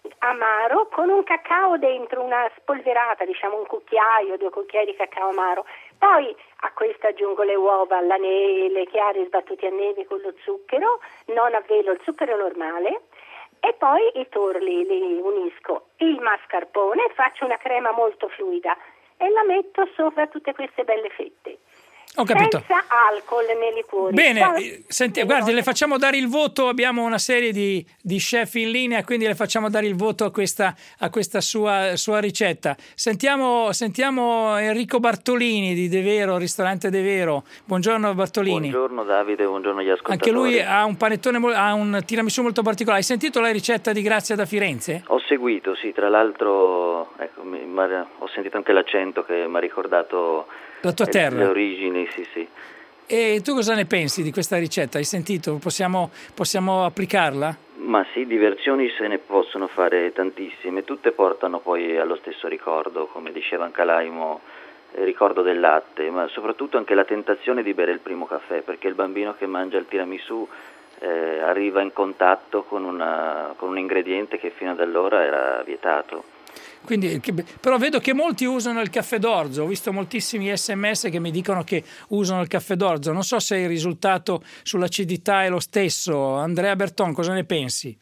amaro, con un cacao dentro, una spolverata, diciamo un cucchiaio, due cucchiai di cacao amaro. Poi a questo aggiungo le uova, la neve, le chiare sbattute a neve con lo zucchero, non a velo, il zucchero normale. E poi i torli li unisco, il mascarpone, faccio una crema molto fluida e la metto sopra tutte queste belle fette. Ho capito. Senza alcol nei liquori. Bene, Poi... senti, guardi, le facciamo dare il voto, abbiamo una serie di, di chef in linea, quindi le facciamo dare il voto a questa, a questa sua, sua ricetta. Sentiamo, sentiamo Enrico Bartolini di De Vero, ristorante De Vero. Buongiorno Bartolini. Buongiorno Davide, buongiorno agli ascoltatori. Anche lui ha un panettone, ha un tiramisù molto particolare. Hai sentito la ricetta di Grazia da Firenze? Ho seguito, sì, tra l'altro ecco, mi, ma, ho sentito anche l'accento che mi ha ricordato la tua terra. Le origini, sì, sì. E tu cosa ne pensi di questa ricetta? Hai sentito? Possiamo, possiamo applicarla? Ma sì, diversioni se ne possono fare tantissime, tutte portano poi allo stesso ricordo, come diceva anche Laimo, il ricordo del latte, ma soprattutto anche la tentazione di bere il primo caffè, perché il bambino che mangia il tiramisù eh, arriva in contatto con, una, con un ingrediente che fino ad allora era vietato. Quindi, però vedo che molti usano il caffè d'orzo, ho visto moltissimi sms che mi dicono che usano il caffè d'orzo, non so se il risultato sull'acidità è lo stesso. Andrea Berton, cosa ne pensi?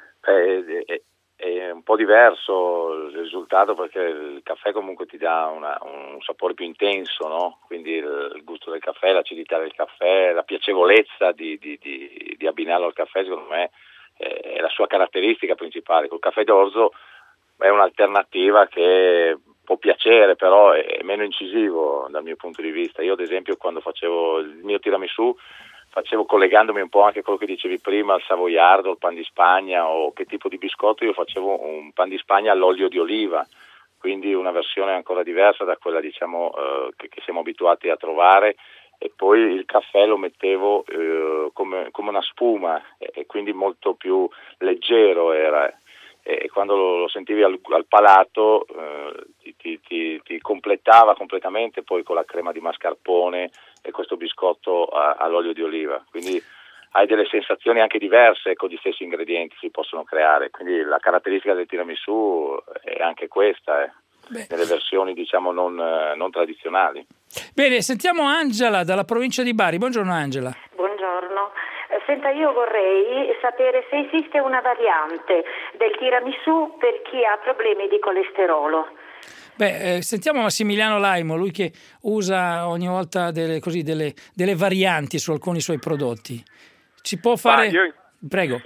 Eh, è, è un po' diverso il risultato, perché il caffè comunque ti dà una, un sapore più intenso, no? Quindi il, il gusto del caffè, l'acidità del caffè, la piacevolezza di, di, di, di abbinarlo al caffè, secondo me è la sua caratteristica principale. Col caffè d'orzo è un'alternativa che può piacere, però è meno incisivo dal mio punto di vista. Io ad esempio quando facevo il mio tiramisù facevo, collegandomi un po' anche a quello che dicevi prima, al savoiardo, al pan di Spagna o che tipo di biscotto, io facevo un pan di Spagna all'olio di oliva, quindi una versione ancora diversa da quella diciamo eh, che, che siamo abituati a trovare, e poi il caffè lo mettevo eh, come, come una spuma e, e quindi molto più leggero era. E quando lo, lo sentivi al, al palato eh, ti, ti, ti, ti completava completamente poi con la crema di mascarpone e questo biscotto a, all'olio di oliva, quindi hai delle sensazioni anche diverse con gli stessi ingredienti si possono creare, quindi la caratteristica del tiramisù è anche questa eh, nelle versioni diciamo non, non tradizionali. Bene, sentiamo Angela dalla provincia di Bari. Buongiorno Angela. Buongiorno. Senta, io vorrei sapere se esiste una variante del tiramisù per chi ha problemi di colesterolo. Beh, eh, sentiamo Massimiliano Laimo, lui che usa ogni volta delle, così, delle, delle varianti su alcuni suoi prodotti. Ci può fare... Io, Prego.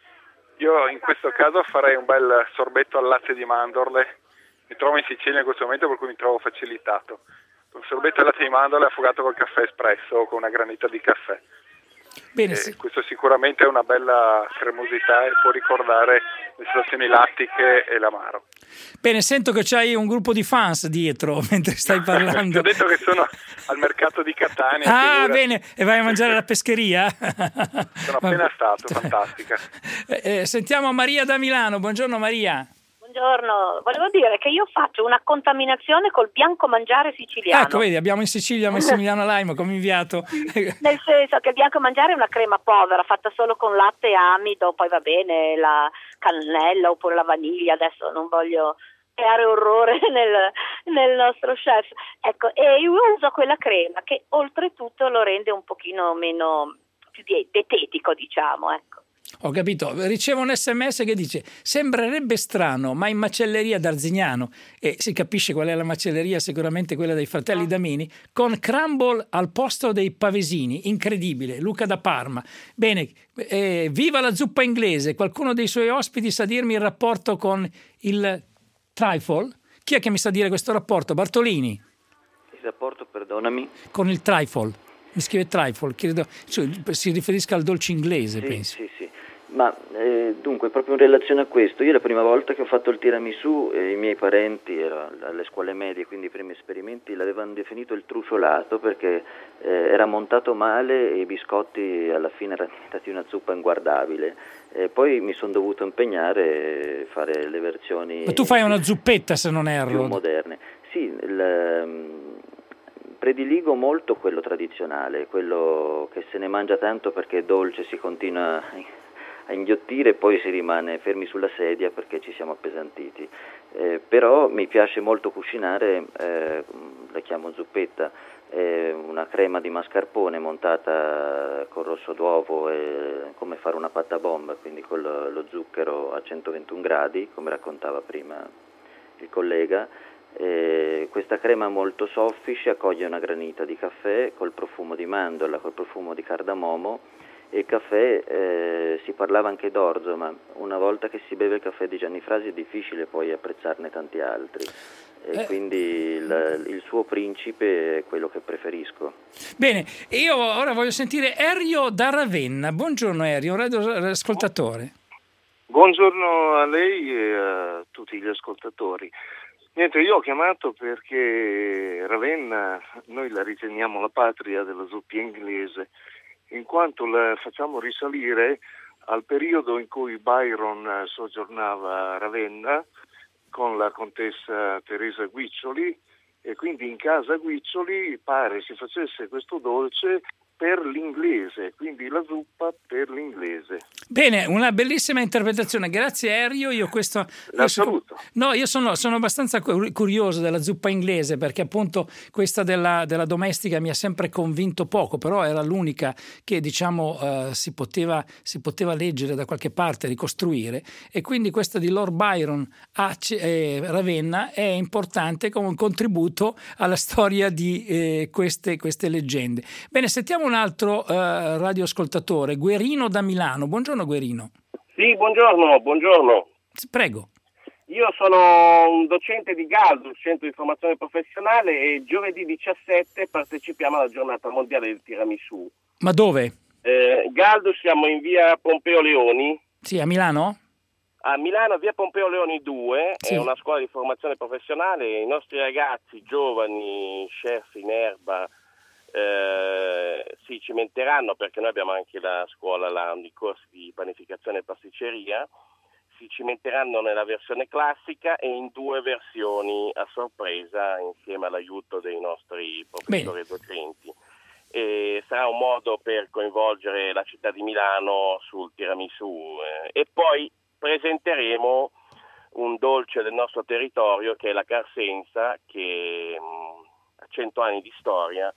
Io in questo caso farei un bel sorbetto al latte di mandorle. Mi trovo in Sicilia in questo momento, per cui mi trovo facilitato. Un sorbetto al latte di mandorle affogato col caffè espresso o con una granita di caffè. Bene, eh, sì. Questo sicuramente è una bella cremosità e può ricordare le situazioni lattiche e l'amaro. Bene, sento che c'hai un gruppo di fans dietro mentre stai parlando. Ti ho detto che sono al mercato di Catania. Ah, figura. Bene, e vai a mangiare alla pescheria? Sono appena stato, fantastica. Eh, eh, sentiamo Maria da Milano. Buongiorno Maria. Buongiorno, volevo dire che io faccio una contaminazione col bianco mangiare siciliano. Ecco, vedi, abbiamo in Sicilia Massimiliano Laimo come inviato. Nel senso che il bianco mangiare è una crema povera, fatta solo con latte e amido, poi va bene la cannella oppure la vaniglia, adesso non voglio creare orrore nel, nel nostro chef. Ecco, e io uso quella crema che oltretutto lo rende un pochino meno, più dietetico, diciamo, ecco. Ho capito, ricevo un sms che dice sembrerebbe strano ma in macelleria d'Arzignano, e si capisce qual è la macelleria, sicuramente quella dei fratelli Damini, con crumble al posto dei pavesini, incredibile. Luca da Parma. Bene, eh, viva la zuppa inglese. Qualcuno dei suoi ospiti sa dirmi il rapporto con il trifle? Chi è che mi sa dire questo rapporto? Bartolini? Il rapporto, perdonami? Con il trifle. Mi scrive trifle, credo, cioè, si riferisca al dolce inglese, sì, penso. Sì, sì. Ma eh, dunque, proprio in relazione a questo, io la prima volta che ho fatto il tiramisù, eh, i miei parenti, ero alle scuole medie, quindi i primi esperimenti, l'avevano definito il trufolato perché eh, era montato male e i biscotti alla fine erano diventati una zuppa inguardabile. Eh, poi mi sono dovuto impegnare a fare le versioni... Ma tu fai una zuppetta, se non erro. Più moderne. Sì, il... prediligo molto quello tradizionale, quello che se ne mangia tanto perché è dolce, si continua a inghiottire e poi si rimane fermi sulla sedia perché ci siamo appesantiti. Eh, però mi piace molto cucinare, eh, la chiamo zuppetta, eh, una crema di mascarpone montata con rosso d'uovo, e come fare una patta bomba, quindi con lo, lo zucchero a centoventuno gradi, come raccontava prima il collega. Eh, questa crema molto soffice accoglie una granita di caffè col profumo di mandorla, col profumo di cardamomo, e il caffè, eh, si parlava anche d'orzo, ma una volta che si beve il caffè di Gianni Frasi è difficile poi apprezzarne tanti altri, e eh. quindi il, il suo principe è quello che preferisco. Bene, io ora voglio sentire Erio da Ravenna. Buongiorno Erio, radioascoltatore. Buongiorno a lei e a tutti gli ascoltatori. Niente, io ho chiamato perché Ravenna noi la riteniamo la patria della zuppa inglese, in quanto la facciamo risalire al periodo in cui Byron soggiornava a Ravenna con la contessa Teresa Guiccioli, e quindi in casa Guiccioli pare si facesse questo dolce per l'inglese, quindi la zuppa per l'inglese. Bene, una bellissima interpretazione, grazie Erio. Io questo la io saluto. No, io sono, sono abbastanza curioso della zuppa inglese, perché appunto questa della, della domestica mi ha sempre convinto poco, però era l'unica che diciamo uh, si poteva, si poteva leggere da qualche parte, ricostruire, e quindi questa di Lord Byron a eh, Ravenna è importante come un contributo alla storia di eh, queste, queste leggende. Bene, sentiamo un altro uh, radioascoltatore, Guerino da Milano. Buongiorno Guerino. Sì, buongiorno, buongiorno. Prego. Io sono un docente di Galdus, Centro di Formazione Professionale, e giovedì diciassette partecipiamo alla giornata mondiale del tiramisù. Ma dove? Eh, Galdus, siamo in via Pompeo Leoni. Sì, a Milano? A Milano, via Pompeo Leoni due, sì. È una scuola di formazione professionale. I nostri ragazzi giovani, chef in erba, Eh, si cimenteranno, perché noi abbiamo anche la scuola là, di corsi di panificazione e pasticceria, si cimenteranno nella versione classica e in due versioni a sorpresa insieme all'aiuto dei nostri professori e docenti. E sarà un modo per coinvolgere la città di Milano sul tiramisù, eh, e poi presenteremo un dolce del nostro territorio che è la Carsenza, che mh, ha cento anni di storia,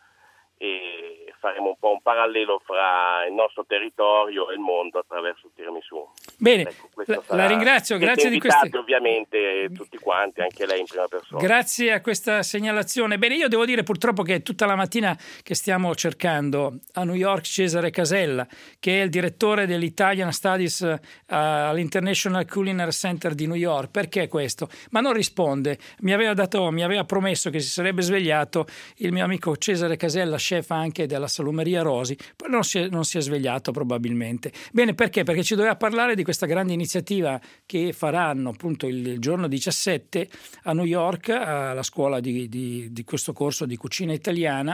e faremo un po' un parallelo fra il nostro territorio e il mondo attraverso il tiramisù. Bene, ecco, la, la ringrazio, grazie di queste... ovviamente tutti quanti, anche lei in prima persona. Grazie a questa segnalazione. Bene, io devo dire purtroppo che tutta la mattina che stiamo cercando a New York Cesare Casella, che è il direttore dell'Italian Studies uh, all'International Culinary Center di New York. Perché questo? Ma non risponde. Mi aveva dato, mi aveva promesso che si sarebbe svegliato il mio amico Cesare Casella, chef anche della Salumeria Rosi, poi non si, è, non si è svegliato probabilmente. Bene, perché? Perché ci doveva parlare di questa grande iniziativa che faranno appunto il, il giorno diciassette a New York, alla scuola di, di, di questo corso di cucina italiana,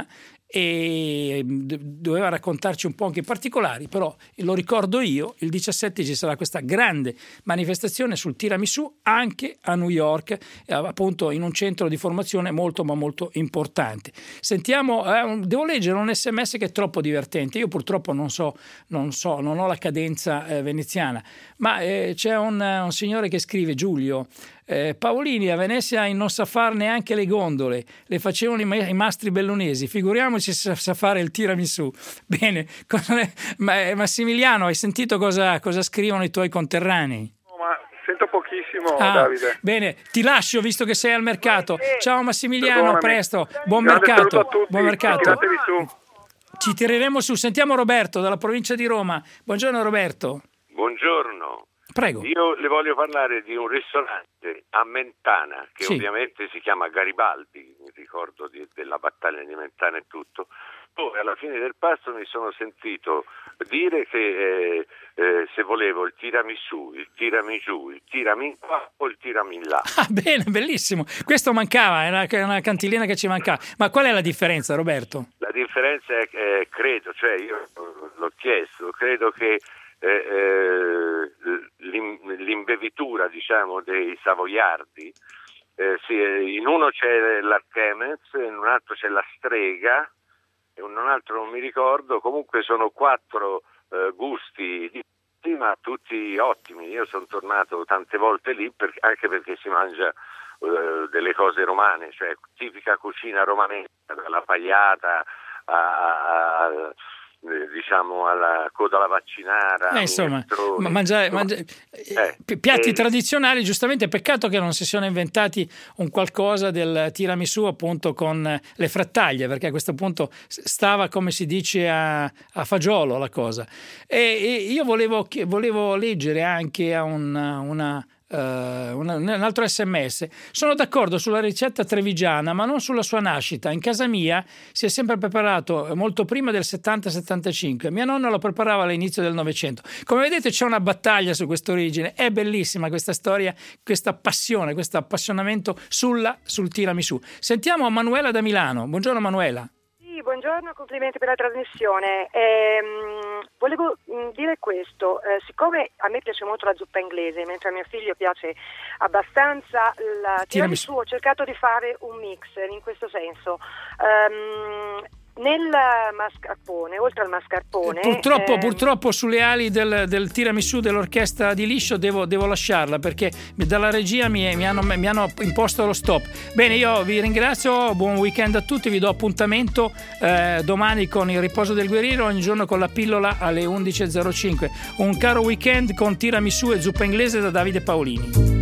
e doveva raccontarci un po' anche i particolari, però lo ricordo io, il diciassette ci sarà questa grande manifestazione sul tiramisù anche a New York, appunto in un centro di formazione molto ma molto importante. Sentiamo, eh, devo leggere un sms che è troppo divertente, io purtroppo non so, non so, non ho la cadenza eh, veneziana, ma eh, c'è un, un signore che scrive, Giulio, Eh, Paolini a Venezia non sa fare neanche le gondole, le facevano i, ma- i mastri bellunesi, figuriamoci se sa, sa fare il tiramisù. Bene, ma, Massimiliano, hai sentito cosa, cosa scrivono i tuoi conterranei? No, ma sento pochissimo, ah, Davide. Bene, ti lascio visto che sei al mercato. Ciao Massimiliano, a presto, buon Grande mercato, a tutti. buon mercato. Tiratevi su. Ci tireremo su. Sentiamo Roberto dalla provincia di Roma. Buongiorno Roberto. Buongiorno. Prego. Io le voglio parlare di un ristorante a Mentana che sì. ovviamente si chiama Garibaldi, mi ricordo di, della battaglia di Mentana e tutto, dove alla fine del pasto mi sono sentito dire che eh, eh, se volevo il tiramisù, il tirami giù, il tirami qua o il tirami là. Ah, bene, bellissimo. Questo mancava, è una, una cantilena che ci mancava. Ma qual è la differenza, Roberto? La differenza è che eh, credo, cioè io l'ho chiesto, credo che Eh, eh, l'imbevitura diciamo dei savoiardi eh, sì, in uno c'è l'Archemez, in un altro c'è la Strega e in un altro non mi ricordo, comunque sono quattro eh, gusti diversi ma tutti ottimi. Io sono tornato tante volte lì per, anche perché si mangia eh, delle cose romane, cioè tipica cucina romanesca, dalla pagliata a, a, a diciamo alla coda alla vaccinara, eh, insomma, ma mangiare, mangiare eh, piatti eh, tradizionali. Giustamente, peccato che non si siano inventati un qualcosa del tiramisù appunto con le frattaglie, perché a questo punto stava, come si dice, a, a fagiolo la cosa. E, e io volevo, volevo leggere anche a una, una Uh, un, un altro sms. Sono d'accordo sulla ricetta trevigiana, ma non sulla sua nascita. In casa mia si è sempre preparato molto prima del settanta settantacinque. Mia nonna lo preparava all'inizio del Novecento. Come vedete c'è una battaglia su questa origine. È bellissima questa storia, questa passione, questo appassionamento sulla, sul tiramisù. Sentiamo Manuela da Milano. Buongiorno Manuela. Buongiorno, complimenti per la trasmissione. Ehm, volevo mh, dire questo, eh, siccome a me piace molto la zuppa inglese, mentre a mio figlio piace abbastanza la tiramisù, ho cercato di fare un mix in questo senso. Um, nel mascarpone, oltre al mascarpone... Purtroppo, eh, purtroppo sulle ali del, del tiramisù dell'orchestra di Liscio devo, devo lasciarla, perché dalla regia mi, mi, hanno, mi hanno imposto lo stop. Bene, io vi ringrazio, buon weekend a tutti, vi do appuntamento eh, domani con il riposo del guerriero, ogni giorno con la pillola alle undici e zero cinque. Un caro weekend con tiramisù e zuppa inglese da Davide Paolini.